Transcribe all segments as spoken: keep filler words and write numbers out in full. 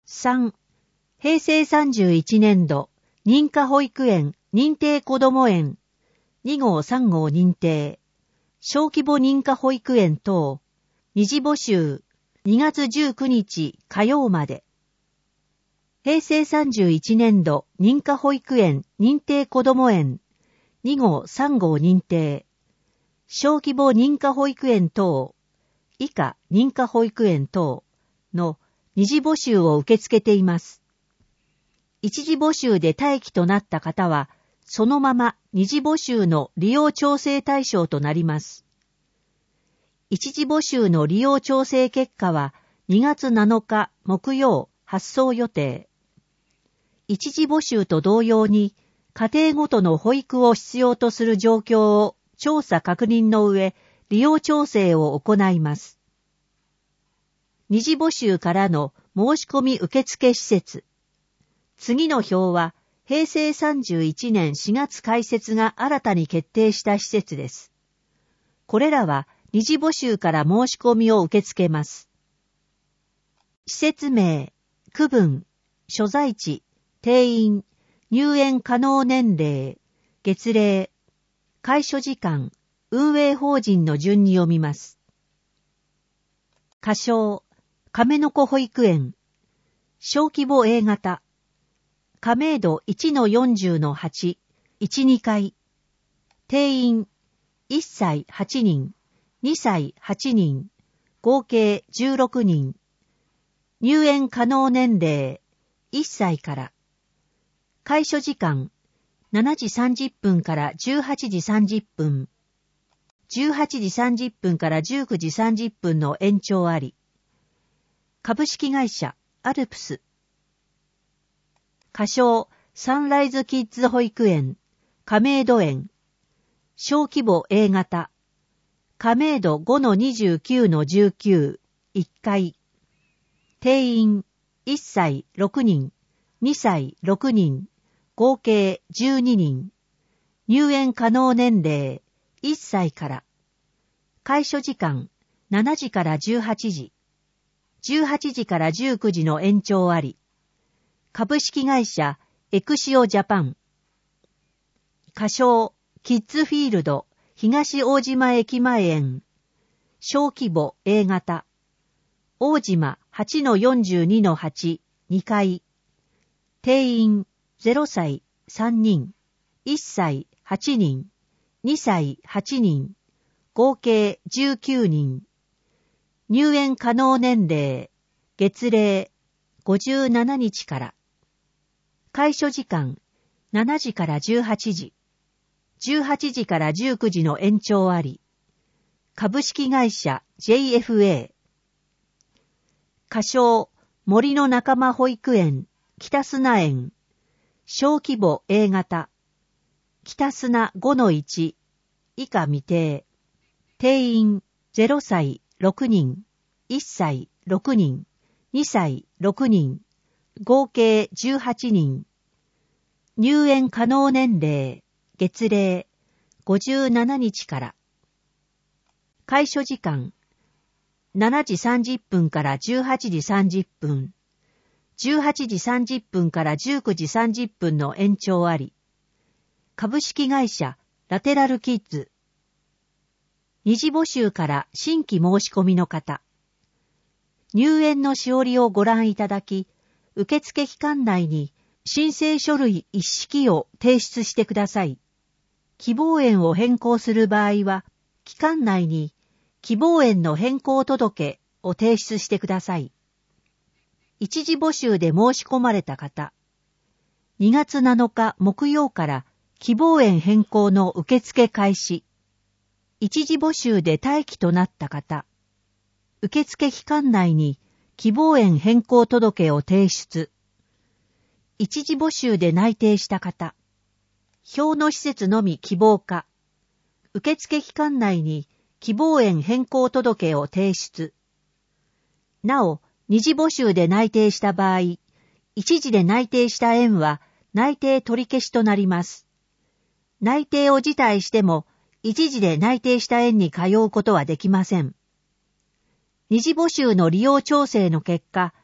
さん、平成さんじゅういちねんど、認可保育園、認定こども園、に号さん号認定、小規模認可保育園等、二次募集、にがつじゅうくにち火曜まで。平成さんじゅういちねんど、認可保育園、認定こども園、に号さん号認定、小規模認可保育園等、以下認可保育園等の二次募集を受け付けています。一次募集で待機となった方は、そのまま二次募集の利用調整対象となります。一次募集の利用調整結果はにがつなのか木曜発送予定。一次募集と同様に、家庭ごとの保育を必要とする状況を調査確認の上、利用調整を行います。二次募集からの申し込み受付施設。次の表は、平成さんじゅういちねんしがつ開設が新たに決定した施設です。これらは二次募集から申し込みを受け付けます。施設名、区分、所在地、定員、入園可能年齢、月齢、開所時間、運営法人の順に読みます。仮称、亀の子保育園、小規模 A 型、加盟度 いちのよんじゅうのはち、いち、にかい、定員、いっさいはちにん、にさいはちにん、合計じゅうろくにん、入園可能年齢、いっさいから、開所時間、しちじさんじゅっぷんからじゅうはちじさんじゅっぷん、じゅうはちじさんじゅっぷんからじゅうくじさんじゅっぷんの延長あり、株式会社、アルプス、仮称、サンライズキッズ保育園、亀戸園、小規模 A 型、亀戸 ごのにじゅうきゅうのじゅうきゅう、いっかい、定員、いっさいろくにん、にさいろくにん、合計じゅうににん、入園可能年齢、いっさいから、開所時間、しちじからじゅうはちじ、じゅうはちじからじゅうくじの延長あり、株式会社エクシオジャパン、仮称キッズフィールド東大島駅前園、小規模 A 型、大島 はちのよんじゅうにのはち、にかい、定員ゼロさいさんにん、いっさいはちにん、にさいはちにん、合計じゅうきゅうにん、入園可能年齢、月齢ごじゅうななにちから、開所時間しちじからじゅうはちじ、じゅうはちじからじゅうくじの延長あり、株式会社 ジェイエフエー、仮称森の仲間保育園北砂園、小規模 A 型、北砂 ごのいち、以下未定、定員ゼロさいろくにん、いっさいろくにん、にさいろくにん、合計じゅうはちにん、入園可能年齢、月齢ごじゅうななにちから、開所時間しちじさんじゅっぷんからじゅうはちじさんじゅっぷん、じゅうはちじさんじゅっぷんからじゅうくじさんじゅっぷんの延長あり、株式会社ラテラルキッズ、二次募集から新規申し込みの方、入園のしおりをご覧いただき、受付期間内に申請書類一式を提出してください。希望園を変更する場合は、期間内に希望園の変更届を提出してください。一次募集で申し込まれた方、にがつなのか木曜から希望園変更の受付開始。一次募集で待機となった方、受付期間内に希望園変更届を提出。一次募集で内定した方、表の施設のみ希望か、受付期間内に希望園変更届を提出。なお、二次募集で内定した場合、一次で内定した園は内定取り消しとなります。内定を辞退しても、一次で内定した園に通うことはできません。二次募集の利用調整の結果、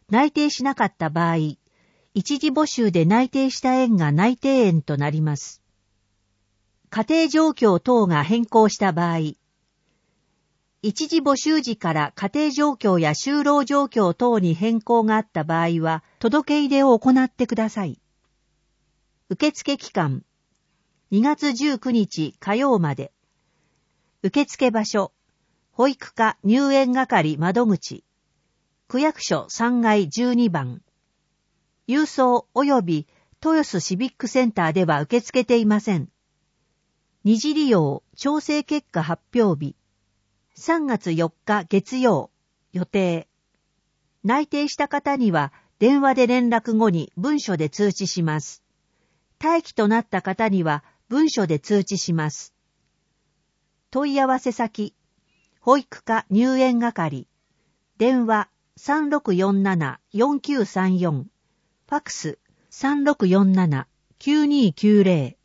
内定しなかった場合、一時募集で内定した園が内定園となります。家庭状況等が変更した場合、一時募集時から家庭状況や就労状況等に変更があった場合は、届け出を行ってください。受付期間、にがつじゅうくにち火曜まで。受付場所、保育課入園係窓口、区役所さんがいじゅうにばん。郵送及び豊洲シビックセンターでは受け付けていません。二次利用調整結果発表日、さんがつよっか月曜、予定。内定した方には電話で連絡後に文書で通知します。待機となった方には文書で通知します。問い合わせ先、保育課入園係、電話 さんろくよんななよんきゅうさんよん、ファックス さんろくよんななきゅうにきゅうぜ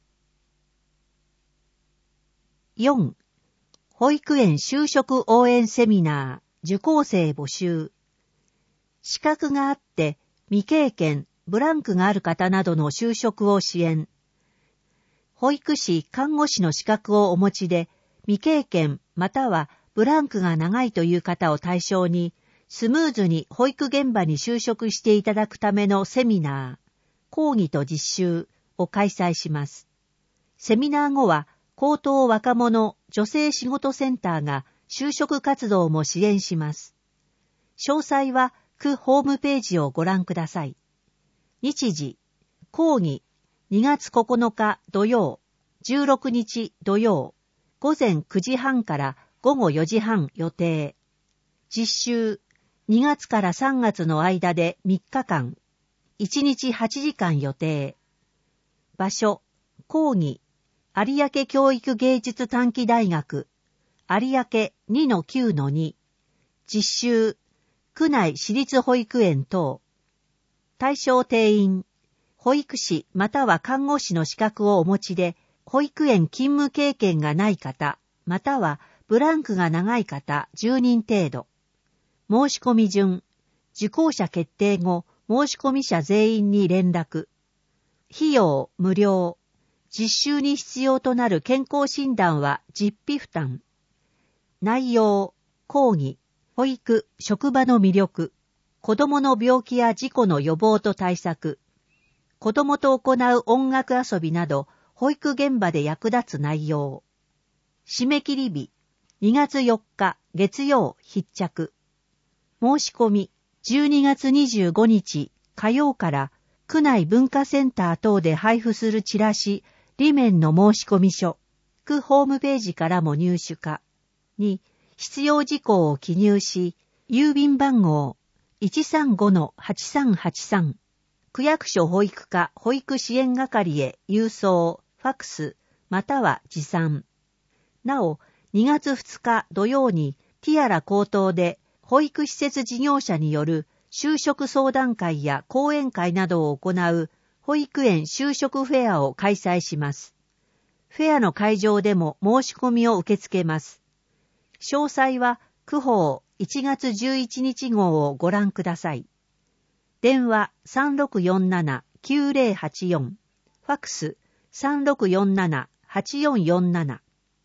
ろ。よん. 保育園就職応援セミナー、受講生募集。資格があって未経験、ブランクがある方などの就職を支援。保育士、看護師の資格をお持ちで、未経験またはブランクが長いという方を対象に、スムーズに保育現場に就職していただくためのセミナー、講義と実習を開催します。セミナー後は、高等若者女性仕事センターが就職活動も支援します。詳細は区ホームページをご覧ください。日時、講義、にがつここのか土曜、じゅうろくにち土曜、午前くじはんから午後よじはん予定。実習、にがつからさんがつの間でみっかかん、いちにちはちじかん予定。場所、講義、有明教育芸術短期大学、有明 にのきゅうのに、実習、区内私立保育園等。対象定員、保育士または看護師の資格をお持ちで、保育園勤務経験がない方、またはブランクが長い方じゅうにん程度。申し込み順、受講者決定後、申し込み者全員に連絡。費用無料。実習に必要となる健康診断は実費負担。内容、講義、保育、職場の魅力、子どもの病気や事故の予防と対策、子どもと行う音楽遊びなど、保育現場で役立つ内容。締め切り日、にがつよっか月曜必着。申し込み、じゅうにがつにじゅうごにち火曜から区内文化センター等で配布するチラシ、裏面の申し込み書、区ホームページからも入手可。に、必要事項を記入し、郵便番号 いちさんごのはちさんはちさん、区役所保育課保育支援係へ郵送、ファックス、または持参。なお、にがつふつか土曜にティアラ高等で保育施設事業者による就職相談会や講演会などを行う保育園就職フェアを開催します。フェアの会場でも申し込みを受け付けます。詳細は区報いちがつじゅういちにち号をご覧ください。電話 さんろくよんななきゅうぜろはちよん、ファックス さんろくよんななはちよんよんなな。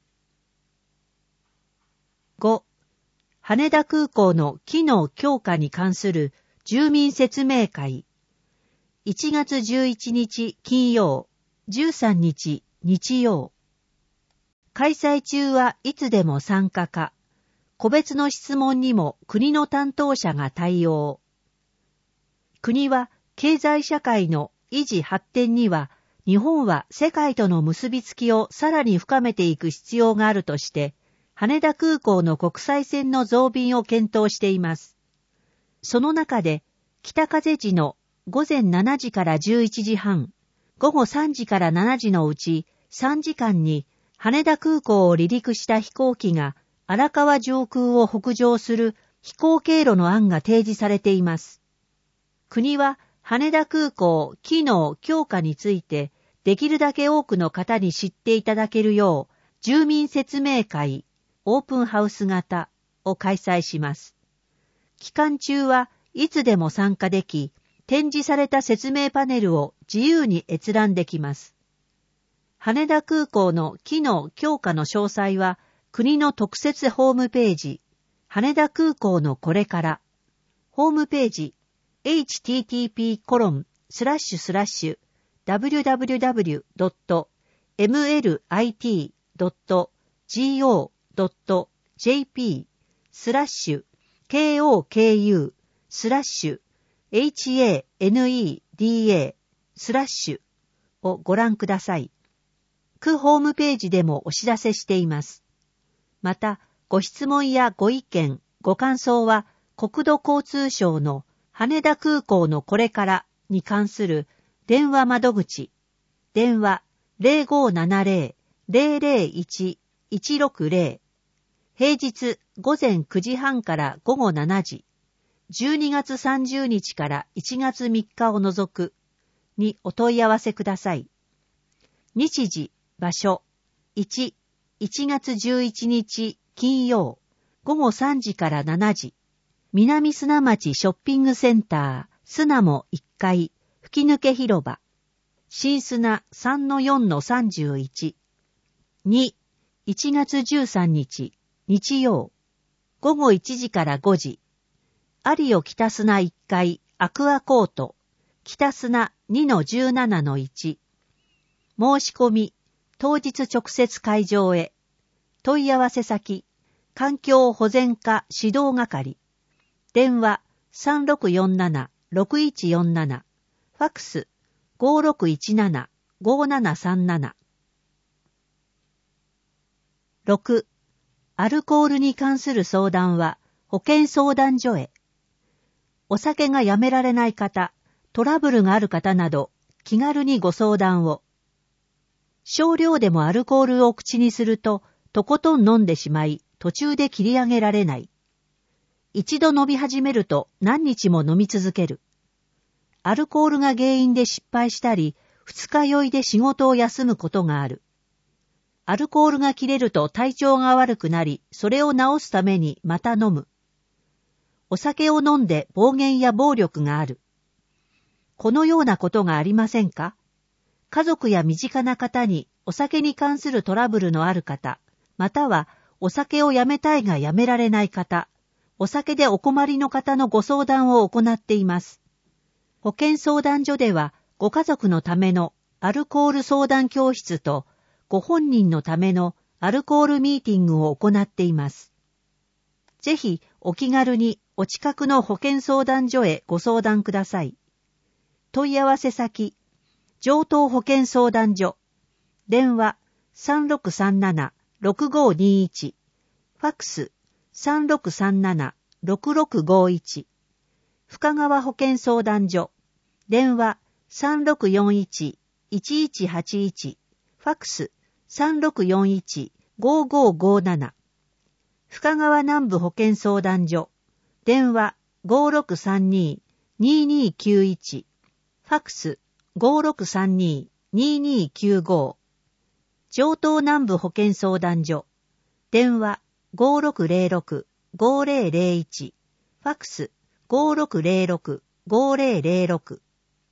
ご. 羽田空港の機能強化に関する住民説明会。いちがつじゅういちにち金曜、じゅうさんにち日曜。開催中はいつでも参加可。個別の質問にも国の担当者が対応。国は経済社会の維持発展には、日本は世界との結びつきをさらに深めていく必要があるとして、羽田空港の国際線の増便を検討しています。その中で、北風時のごぜんしちじからじゅういちじはん、ごごさんじからしちじのうちさんじかんに羽田空港を離陸した飛行機が荒川上空を北上する飛行経路の案が提示されています。国は羽田空港機能強化についてできるだけ多くの方に知っていただけるよう住民説明会オープンハウス型を開催します。期間中はいつでも参加でき、展示された説明パネルを自由に閲覧できます。羽田空港の機能強化の詳細は、国の特設ホームページ、羽田空港のこれから、ホームページ、エイチティーティーピーコロンスラッシュスラッシュダブリュダブリュダブリュドットエムエルアイティードットジーオードットジェーピー スラッシュ ケーオーケーユー スラッシュ エイチエーエヌイーディーエー スラッシュをご覧ください。区ホームページでもお知らせしています。また、ご質問やご意見、ご感想は国土交通省の羽田空港のこれからに関する電話窓口、電話 ゼロごーななゼロ ゼロゼロいち いちろくゼロ、平日午前くじはんから午後しちじ、じゅうにがつさんじゅうにちからいちがつみっかを除くにお問い合わせください。日時、場所、いち、いちがつじゅういちにち金曜、午後さんじからしちじ、南砂町ショッピングセンター、砂もいっかい、吹き抜け広場、新砂 さんのよんのさんじゅういち。に、いちがつじゅうさんにち、日曜、午後いちじからごじ、有尾北砂いっかい、アクアコート、北砂 にのじゅうななのいち。申し込み、当日直接会場へ。問い合わせ先、環境保全課指導係。電話 さんろくよんなな ろくいちよんなな。ファックス ごろくいちなな ごななさんなな。ろく. アルコールに関する相談は保健相談所へ。お酒がやめられない方、トラブルがある方など気軽にご相談を。少量でもアルコールを口にするととことん飲んでしまい途中で切り上げられない。一度飲み始めると何日も飲み続ける。アルコールが原因で失敗したり、二日酔いで仕事を休むことがある。アルコールが切れると体調が悪くなり、それを治すためにまた飲む。お酒を飲んで暴言や暴力がある。このようなことがありませんか？家族や身近な方にお酒に関するトラブルのある方、またはお酒をやめたいがやめられない方、お酒でお困りの方のご相談を行っています。保健相談所ではご家族のためのアルコール相談教室とご本人のためのアルコールミーティングを行っています。ぜひお気軽にお近くの保健相談所へご相談ください。問い合わせ先、上東保健相談所、電話 さんろくさんなな ろくごにいち、ファックス さんろくさんなな ろくろくごいち、深川保健相談所、電話 さんろくよんいち いちいちはちいち、ファックス さんろくよんいち ごごごなな、深川南部保健相談所、電話 ごろくさんに ににきゅういち、ファックス ごろくさんに ににきゅうご、上東南部保健相談所、電話 ごろくゼロろく ごゼロゼロいち、ファックス ごろくゼロろく ごゼロゼロろく。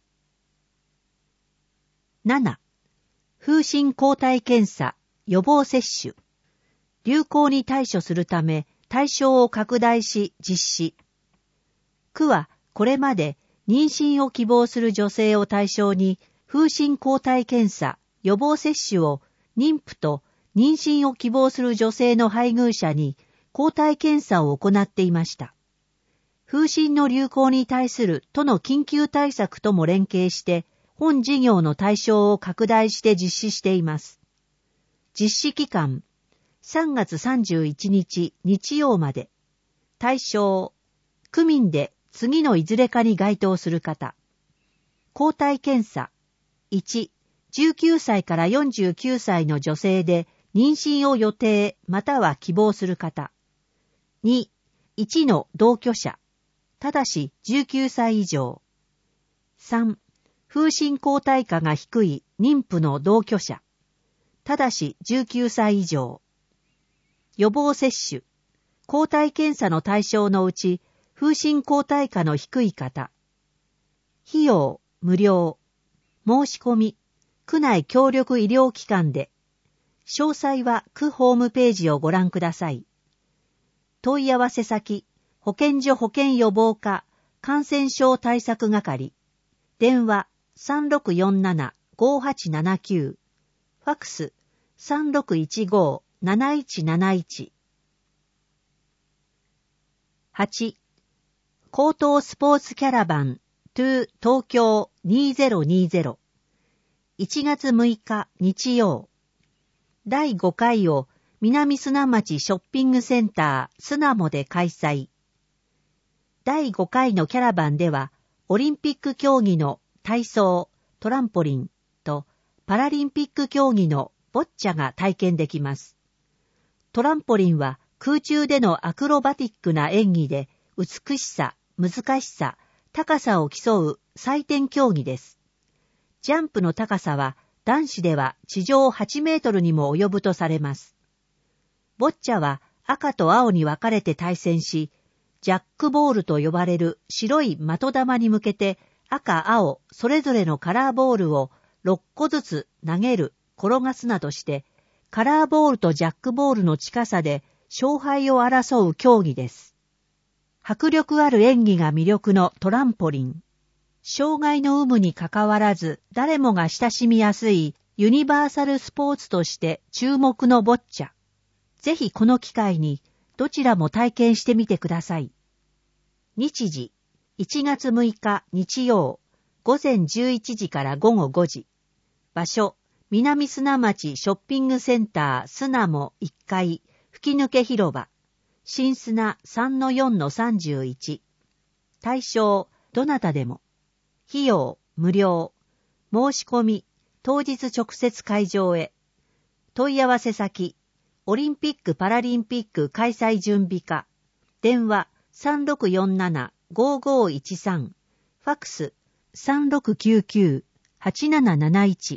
なな. 風疹抗体検査、予防接種。流行に対処するため対象を拡大し実施。区はこれまで妊娠を希望する女性を対象に風疹抗体検査、予防接種を妊婦と妊娠を希望する女性の配偶者に抗体検査を行っていました。風疹の流行に対する都の緊急対策とも連携して本事業の対象を拡大して実施しています。実施期間、さんがつさんじゅういちにち日曜まで。対象、区民で次のいずれかに該当する方。抗体検査。いち、じゅうきゅうさいからよんじゅうきゅうさいの女性で妊娠を予定または希望する方。に、いちの同居者。ただしじゅうきゅうさい以上。さん、風疹抗体価が低い妊婦の同居者。ただしじゅうきゅうさい以上。予防接種。抗体検査の対象のうち、 風疹抗体価の低い方。費用、無料。申し込み、区内協力医療機関で。詳細は区ホームページをご覧ください。問い合わせ先、保健所保健予防課感染症対策係。電話 さんろくよんななごはちななきゅう。ファックス さんろくいちごなないちなないち。はち. 高等スポーツキャラバン to 東京にせんにじゅう。いちがつむいか日曜。だいごかいを南砂町ショッピングセンタースナモで開催。だいごかいのキャラバンでは、オリンピック競技の体操、トランポリンとパラリンピック競技のボッチャが体験できます。トランポリンは空中でのアクロバティックな演技で美しさ、難しさ、高さを競う採点競技です。ジャンプの高さは男子では地上はちメートルにも及ぶとされます。ボッチャは赤と青に分かれて対戦し、ジャックボールと呼ばれる白い的球に向けて赤、青、それぞれのカラーボールをろっこずつ投げる、転がすなどして、カラーボールとジャックボールの近さで勝敗を争う競技です。迫力ある演技が魅力のトランポリン。障害の有無にかかわらず誰もが親しみやすいユニバーサルスポーツとして注目のボッチャ。ぜひこの機会にどちらも体験してみてください。日時、いちがつむいか日曜、ごぜんじゅういちじからごごごじ。場所、南砂町ショッピングセンタースナモいっかい、吹き抜け広場。新砂 さんのよんのさんじゅういち。対象、どなたでも。費用、無料。申し込み、当日直接会場へ。問い合わせ先、オリンピック・パラリンピック開催準備課。電話 さんろくよんななごごいちさん。ファックス さんろくきゅうきゅうはちなななないち。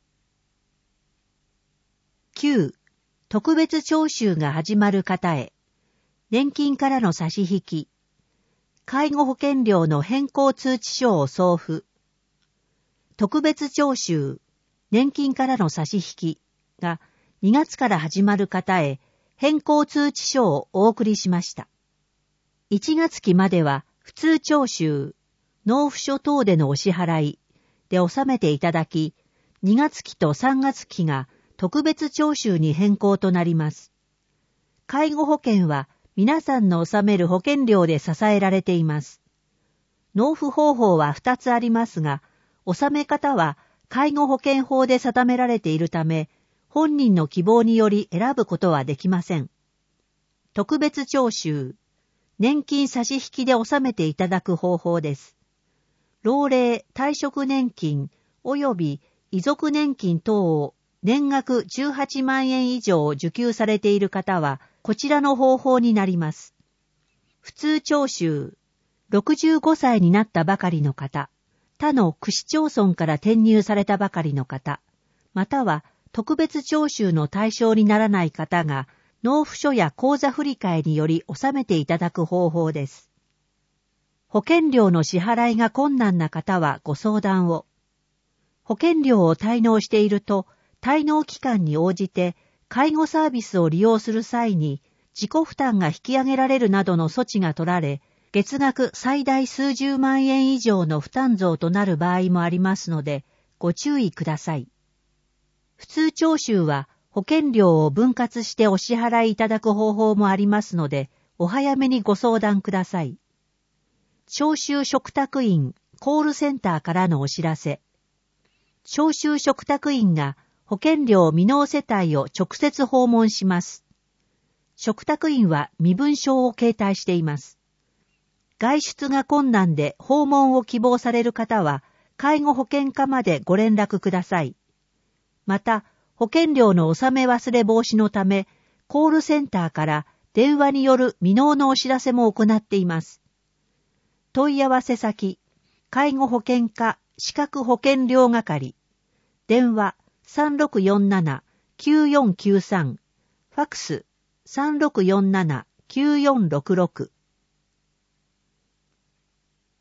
きゅう. 特別徴収が始まる方へ。年金からの差し引き。介護保険料の変更通知書を送付。特別徴収、年金からの差し引きがにがつから始まる方へ変更通知書をお送りしました。いちがつ期までは普通徴収、納付書等でのお支払いで納めていただき、にがつ期とさんがつ期が特別徴収に変更となります。介護保険は皆さんの納める保険料で支えられています。納付方法はふたつありますが、納め方は介護保険法で定められているため、本人の希望により選ぶことはできません。特別徴収、年金差し引きで納めていただく方法です。老齢、退職年金及び遺族年金等を年額じゅうはちまんえん以上受給されている方は、こちらの方法になります。普通徴収、ろくじゅうごさいになったばかりの方、他の区市町村から転入されたばかりの方、または特別徴収の対象にならない方が、納付書や口座振替により納めていただく方法です。保険料の支払いが困難な方はご相談を。保険料を滞納していると、滞納期間に応じて介護サービスを利用する際に自己負担が引き上げられるなどの措置が取られ、月額最大数十万円以上の負担増となる場合もありますので、ご注意ください。普通徴収は保険料を分割してお支払いいただく方法もありますので、お早めにご相談ください。徴収嘱託員コールセンターからのお知らせ。徴収嘱託員が保険料未納世帯を直接訪問します。嘱託員は身分証を携帯しています。外出が困難で訪問を希望される方は、介護保険課までご連絡ください。また、保険料の納め忘れ防止のため、コールセンターから電話による未納のお知らせも行っています。問い合わせ先、介護保険課資格保険料係、電話さんろくよんななきゅうよんきゅうさん、ファックスさんろくよんななきゅうよんろくろく。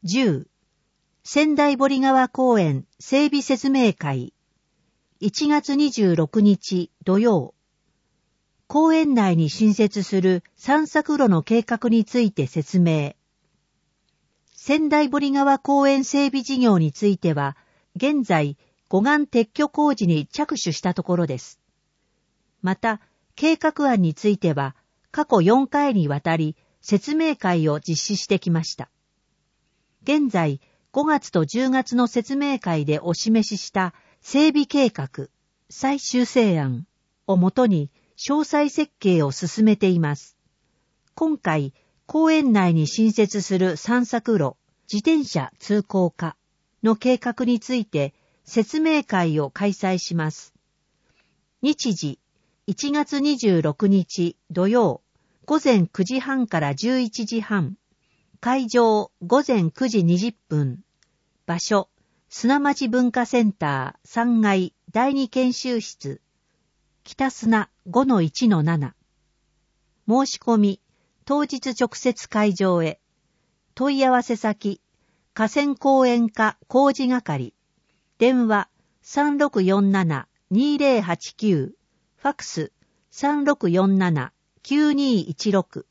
じゅう、仙台堀川公園整備説明会。いちがつにじゅうろくにち土曜。公園内に新設する散策路の計画について説明。仙台堀川公園整備事業については、現在、護岸撤去工事に着手したところです。また、計画案については、過去よんかいにわたり説明会を実施してきました。現在、ごがつとじゅうがつの説明会でお示しした整備計画、最終成案をもとに詳細設計を進めています。今回、公園内に新設する散策路、自転車通行化の計画について説明会を開催します。日時、いちがつにじゅうろくにち土曜、ごぜんくじはんからじゅういちじはん。会場、ごぜんくじにじゅっぷん。場所、砂町文化センターさんがいだいに研修室。北砂 ごのいちのなな。申し込み、当日直接会場へ。問い合わせ先、河川公園課工事係。電話 さんろくよんななにぜろはちきゅう。ファックス さんろくよんななきゅうにいちろく。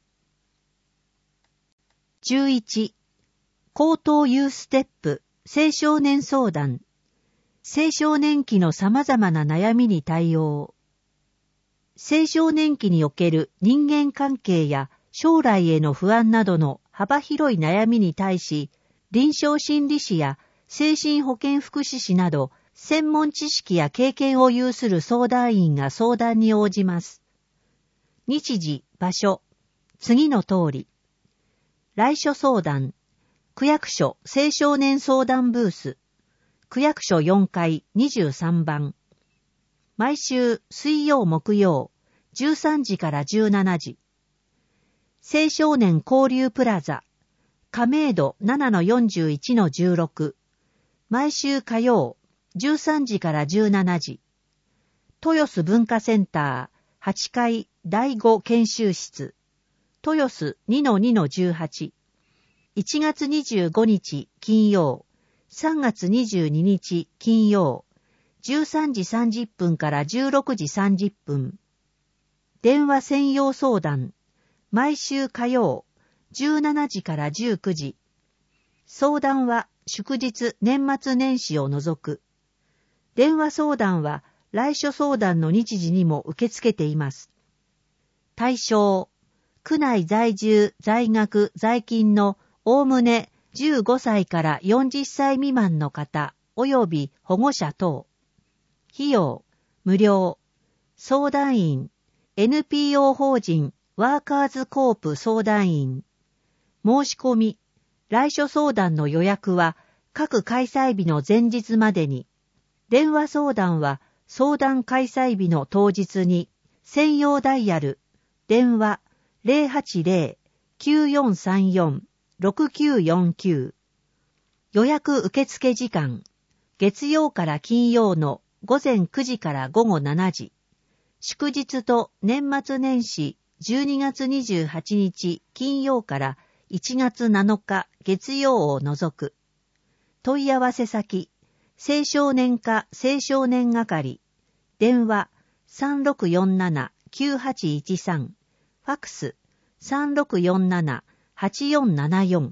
じゅういち、高等ユーステップ青少年相談。青少年期の様々な悩みに対応。青少年期における人間関係や将来への不安などの幅広い悩みに対し、臨床心理士や精神保健福祉士など専門知識や経験を有する相談員が相談に応じます。日時、場所、次の通り。来所相談、区役所青少年相談ブース、区役所よんかいにじゅうさんばん。毎週水曜木曜、じゅうさんじからじゅうしちじ。青少年交流プラザ、亀戸 ななのよんじゅういちのじゅうろく。毎週火曜、じゅうさんじからじゅうしちじ。豊洲文化センターはちかいだいご研修室。豊洲 にのにのじゅうはち。いちがつにじゅうごにち金曜、さんがつにじゅうににち金曜、じゅうさんじさんじゅっぷんからじゅうろくじさんじゅっぷん。電話専用相談、毎週火曜、じゅうしちじからじゅうくじ。相談は祝日年末年始を除く。電話相談は来所相談の日時にも受け付けています。対象、区内在住、在学、在勤のおおむねじゅうごさいからよんじゅっさい未満の方及び保護者等。費用、無料。相談員、エヌピーオー 法人ワーカーズコープ相談員。申し込み、来所相談の予約は各開催日の前日までに。電話相談は相談開催日の当日に、専用ダイヤル、電話 ゼロはちゼロ きゅうよんさんよん ろくきゅうよんきゅう。予約受付時間、月曜から金曜のごぜんくじからごごしちじ。祝日と年末年始じゅうにがつにじゅうはちにち金曜からいちがつなのか月曜を除く。問い合わせ先、青少年課青少年係。電話 さんろくよんななきゅうはちいちさん。ファックス さんろくよんななはちよんななよん。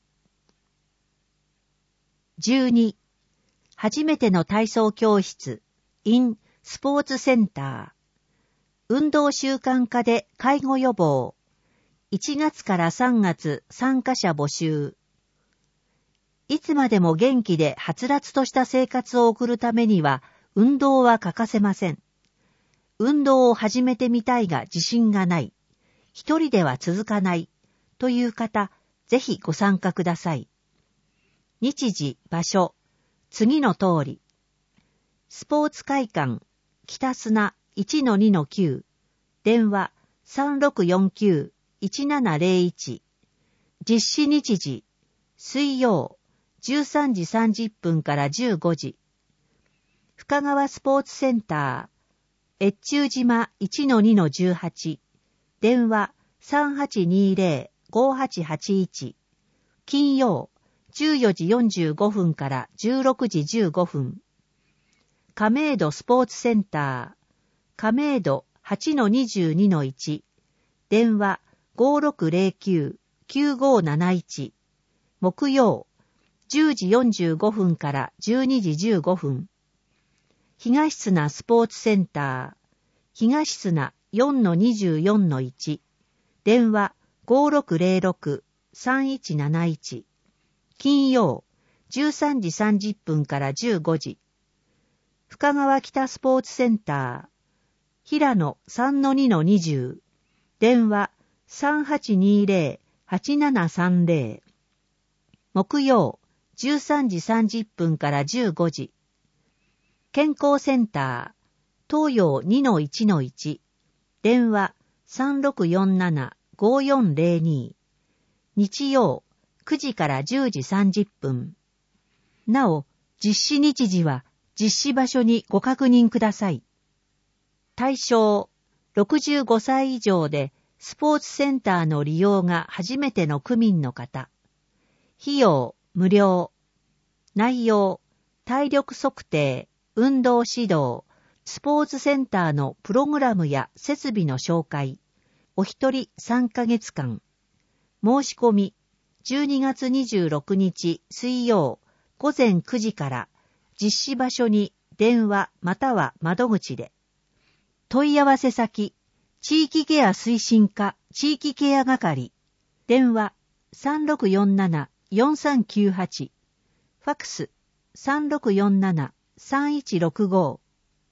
じゅうに、初めての体操教室 in スポーツセンター。運動習慣化で介護予防。いちがつからさんがつ参加者募集。いつまでも元気ではつらつとした生活を送るためには運動は欠かせません。運動を始めてみたいが自信がない。一人では続かない。という方、ぜひご参加ください。日時、場所、次の通り。スポーツ会館、北砂 いちのにのきゅう。電話 さんろくよんきゅう いちななゼロいち。実施日時、水曜、じゅうさんじさんじゅっぷんからじゅうごじ。深川スポーツセンター、越中島 いちのにのじゅうはち。電話 さんはちにゼロ ごはちはちいち。金曜、 じゅうよじよんじゅうごふんからじゅうろくじじゅうごふん。亀戸スポーツセンター、亀戸 はちのにじゅうにのいち、電話 ごろくゼロきゅう きゅうごなないち、木曜、じゅうじよんじゅうごふんからじゅうにじじゅうごふん。東砂スポーツセンター、東砂 よんのにじゅうよんのいち、電話 ごろくゼロろく さんいちなないち、金曜、じゅうさんじさんじゅっぷんからじゅうごじ。深川北スポーツセンター、平野 さんのにのにじゅう、電話 さんはちにゼロ はちななさんゼロ。木曜、じゅうさんじさんじゅっぷんからじゅうごじ。健康センター、東洋 にのいちのいち、電話 さんろくよんなな ごよんゼロに。日曜、くじからじゅうじさんじゅっぷん。なお、実施日時は実施場所にご確認ください。対象、ろくじゅうごさい以上でスポーツセンターの利用が初めての区民の方。費用、無料。内容、体力測定、運動指導、スポーツセンターのプログラムや設備の紹介。お一人さんかげつかん。申し込み、じゅうにがつにじゅうろくにち水曜午前くじから実施場所に電話または窓口で。問い合わせ先、地域ケア推進課地域ケア係。電話 さんろくよんなな よんさんきゅうはち。ファクス さんろくよんなな さんいちろくご。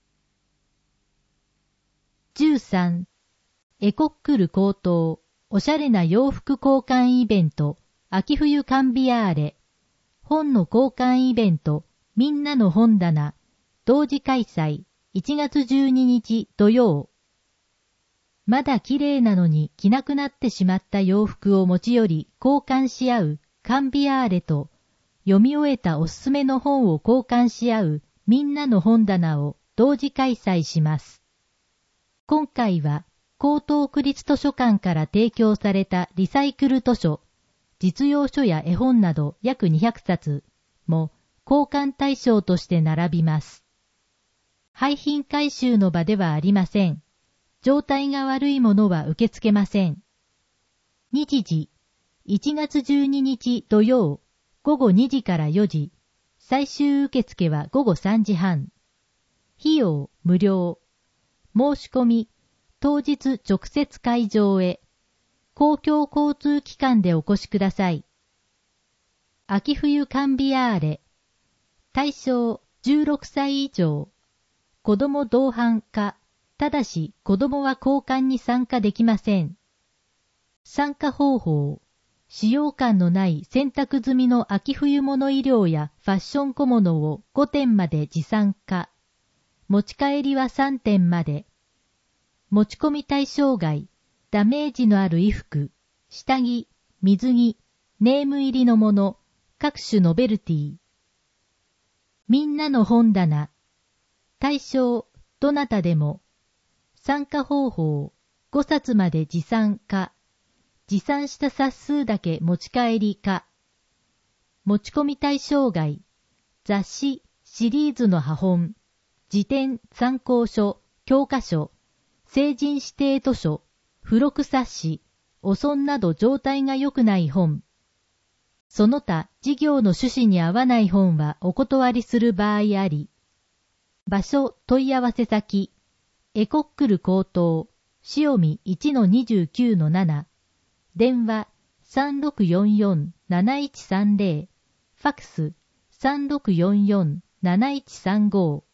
じゅうさん. エコックル高等おしゃれな洋服交換イベント秋冬カンビアーレ。本の交換イベントみんなの本棚同時開催いちがつじゅうににち土曜。まだ綺麗なのに着なくなってしまった洋服を持ち寄り交換し合うカンビアーレと読み終えたおすすめの本を交換し合うみんなの本棚を同時開催します。今回は江東区立図書館から提供されたリサイクル図書、実用書や絵本など約にひゃくさつも交換対象として並びます。廃品回収の場ではありません。状態が悪いものは受け付けません。日時、いちがつじゅうににち土曜、ごごにじからよじ。最終受付はごごさんじはん。費用無料。申し込み、当日直接会場へ。公共交通機関でお越しください。秋冬カンビアーレ。対象じゅうろくさい以上。子供同伴か、ただし子供は交換に参加できません。参加方法。使用感のない洗濯済みの秋冬物衣料やファッション小物をごてんまで持参加。持ち帰りはさんてんまで。持ち込み対象外、ダメージのある衣服、下着、水着、ネーム入りのもの、各種ノベルティ。みんなの本棚。対象、どなたでも。参加方法、ごさつまで持参か。持参した冊数だけ持ち帰りか。持ち込み対象外、雑誌、シリーズの葉本、辞典、参考書、教科書、成人指定図書、付録冊子、お損など状態が良くない本。その他事業の趣旨に合わない本はお断りする場合あり。場所問い合わせ先、エコックル高等、塩見 いちのにじゅうきゅうのなな。電話 さんろくよんよん なないちさんゼロ、ファクス さんろくよんよん なないちさんご。